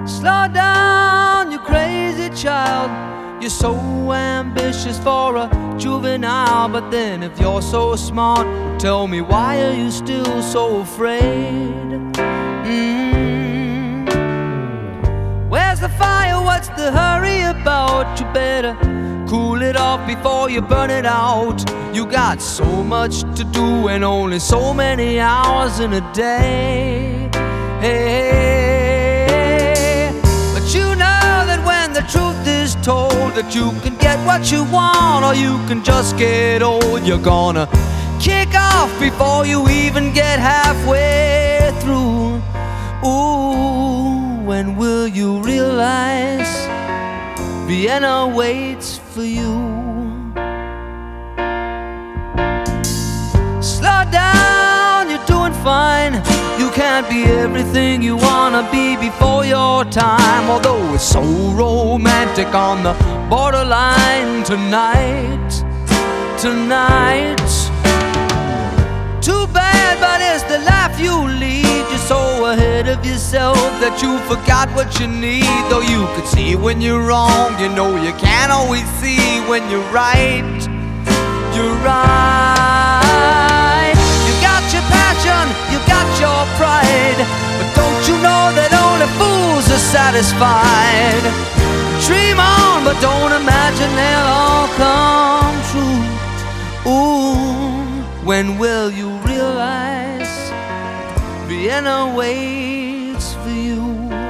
Slow down, you crazy child. You're so ambitious for a juvenile. But then if you're so smart, tell me, why are you still so afraid? Where's the fire? What's the hurry about? You better cool it off before you burn it out. You got so much to do and only so many hours in a day. Hey, but you know that when the truth is told, that you can get what you want or you can just get old. You're gonna kick off before you even get halfway through. Ooh, when will you realize Vienna waits for you? Slow down, you're doing fine. You can't be everything you wanna be before your time. Although it's so romantic on the borderline tonight. Too bad, but it's the life you lead. You're so ahead of yourself that you forgot what you need. Though you could see when you're wrong, you know you can't always see when you're right. You're right. You got your passion, you got your pride, but don't you know that only fools are satisfied? Dream on, but don't imagine they'll all come true. Ooh, when will you realize Vienna waits for you?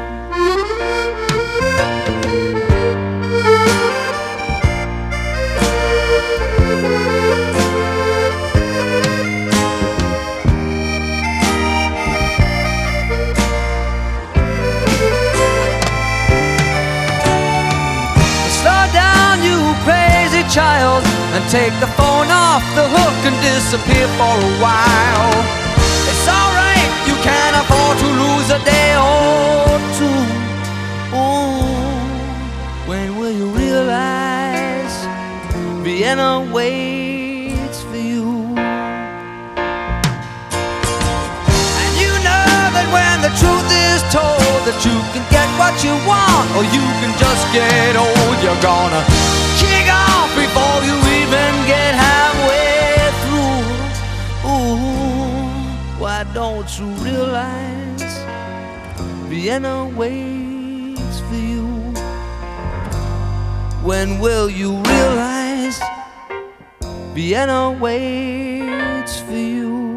Slow down, you crazy child, and take the phone off the hook and disappear for a while. It's alright, you can't afford to lose a day or two. Ooh, when will you realize Vienna waits for you? And you know that when the truth is told, that you can get what you want or you can just get old. You're gonna kick off before you even get halfway through. Ooh, why don't you realize Vienna waits for you? When will you realize Vienna waits for you?